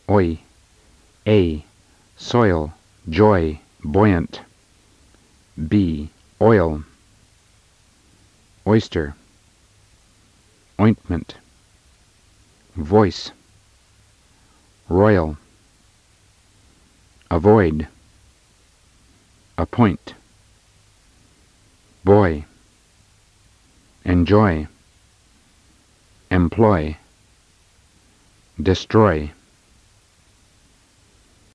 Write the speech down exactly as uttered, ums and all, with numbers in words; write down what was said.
oi, a, soil, joy, buoyant. B, oil, oyster, ointment, voice, royal, avoid, appoint, boy, enjoy, employ, destroy.